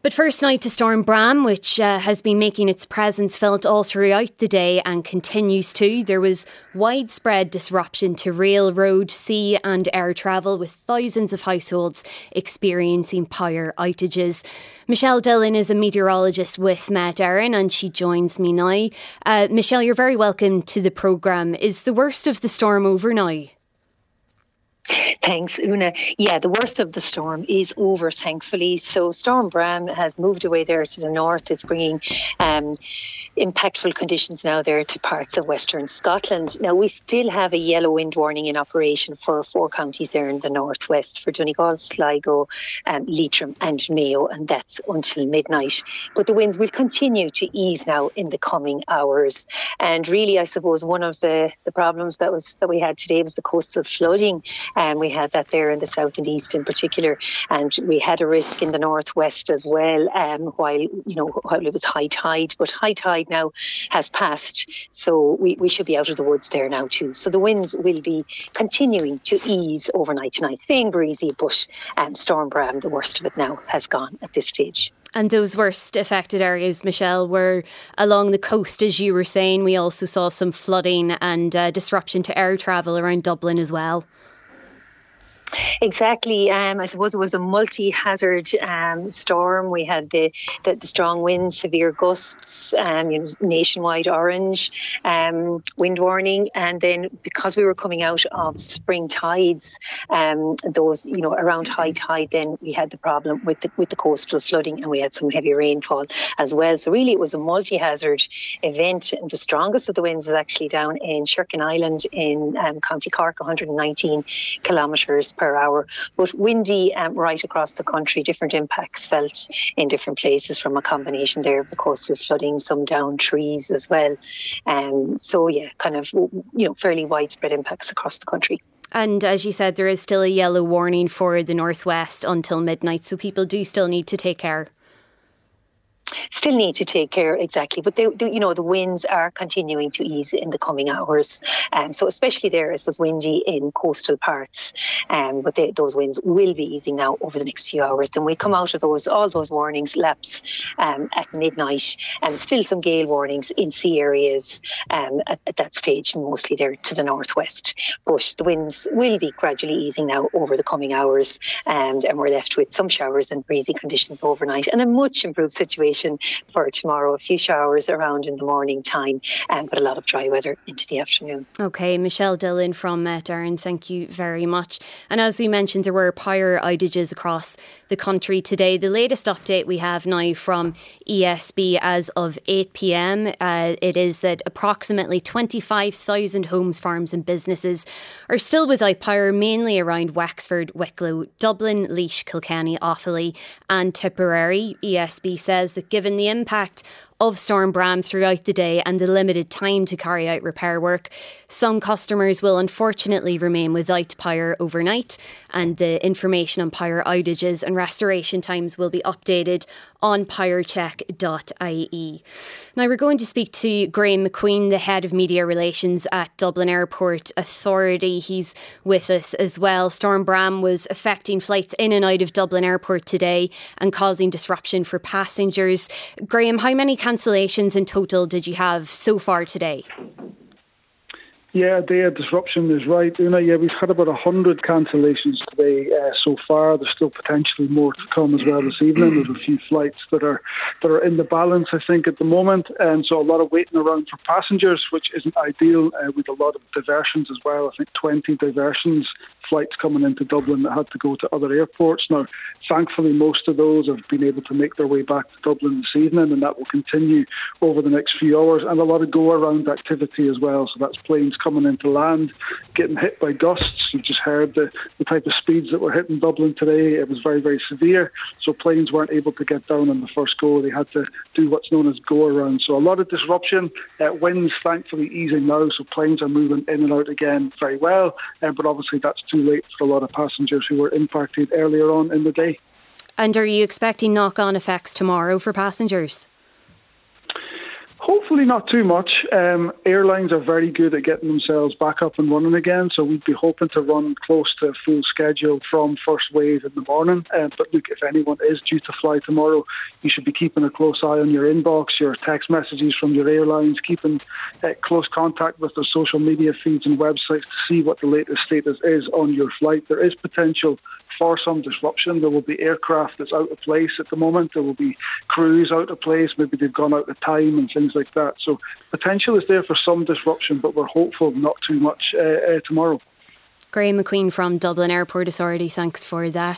But first night to Storm Bram, which has been making its presence felt all throughout the day and continues to. There was widespread disruption to rail, road, sea and air travel, with thousands of households experiencing power outages. Michelle Dillon is a meteorologist with Met Éireann and she joins me now. Michelle, you're very welcome to the programme. Is the worst of the storm over now? Thanks, Una. Yeah, the worst of the storm is over, thankfully. So Storm Bram has moved away there to the north. It's bringing impactful conditions now there to parts of Western Scotland. Now, we still have a yellow wind warning in operation for 4 counties there in the northwest, for Donegal, Sligo, Leitrim and Mayo, and that's until midnight. But the winds will continue to ease now in the coming hours. And really, I suppose one of the problems that we had today was the coastal flooding. We had that there in the south and east in particular, and we had a risk in the northwest as well, while it was high tide. But high tide now has passed, so we should be out of the woods there now too. So the winds will be continuing to ease overnight tonight, staying breezy, but Storm Bram, the worst of it now, has gone at this stage. And those worst affected areas, Michelle, were along the coast, as you were saying. We also saw some flooding and disruption to air travel around Dublin as well. Exactly. I suppose it was a multi-hazard storm. We had the strong winds, severe gusts, nationwide orange wind warning, and then because we were coming out of spring tides, those around high tide, then we had the problem with the coastal flooding, and we had some heavy rainfall as well. So really, it was a multi-hazard event, and the strongest of the winds is actually down in Sherkin Island in County Cork, 119 kilometres per hour, but windy right across the country. Different impacts felt in different places from a combination there of the coastal flooding, some down trees as well. So yeah, kind of fairly widespread impacts across the country. And as you said, there is still a yellow warning for the northwest until midnight, so people do still need to take care. Still need to take care, exactly. But the winds are continuing to ease in the coming hours. So especially there, it was windy in coastal parts. But those winds will be easing now over the next few hours. Then we come out of all those warnings lapse at midnight, and still some gale warnings in sea areas at that stage, mostly there to the northwest. But the winds will be gradually easing now over the coming hours, and we're left with some showers and breezy conditions overnight, and a much improved situation for tomorrow. A few showers around in the morning time, but a lot of dry weather into the afternoon. OK, Michelle Dillon from Met Éireann, thank you very much. And as we mentioned, there were power outages across the country today. The latest update we have now from ESB as of 8 p.m, it is that approximately 25,000 homes, farms and businesses are still without power, mainly around Wexford, Wicklow, Dublin, Laois, Kilkenny, Offaly and Tipperary. ESB says that given the impact of Storm Bram throughout the day and the limited time to carry out repair work, some customers will unfortunately remain without power overnight, and the information on power outages and restoration times will be updated on powercheck.ie. Now we're going to speak to Graham McQueen, the head of media relations at Dublin Airport Authority. He's with us as well. Storm Bram was affecting flights in and out of Dublin Airport today and causing disruption for passengers. Graham, how many cancellations in total did you have so far today? Yeah, a day of disruption is right. Yeah, we've had about 100 cancellations today so far. There's still potentially more to come as well this evening. There's a few flights that are in the balance, I think, at the moment, and so a lot of waiting around for passengers, which isn't ideal. With a lot of diversions as well. I think 20 diversions flights coming into Dublin that had to go to other airports. Now, thankfully, most of those have been able to make their way back to Dublin this evening, and that will continue over the next few hours. And a lot of go-around activity as well. So that's planes coming into land, getting hit by gusts. You just heard the type of speeds that were hitting Dublin today. It was very, very severe. So planes weren't able to get down on the first go. They had to do what's known as go-around. So a lot of disruption. Winds, thankfully, easing now. So planes are moving in and out again very well. But obviously, that's too late for a lot of passengers who were impacted earlier on in the day. And are you expecting knock-on effects tomorrow for passengers? Hopefully not too much. Airlines are very good at getting themselves back up and running again, so we'd be hoping to run close to full schedule from first wave in the morning. But look, if anyone is due to fly tomorrow, you should be keeping a close eye on your inbox, your text messages from your airlines, keeping close contact with their social media feeds and websites to see what the latest status is on your flight. There is potential for some disruption. There will be aircraft that's out of place at the moment. There will be crews out of place. Maybe they've gone out of time and things like that. So potential is there for some disruption, but we're hopeful not too much tomorrow. Graham McQueen from Dublin Airport Authority, thanks for that.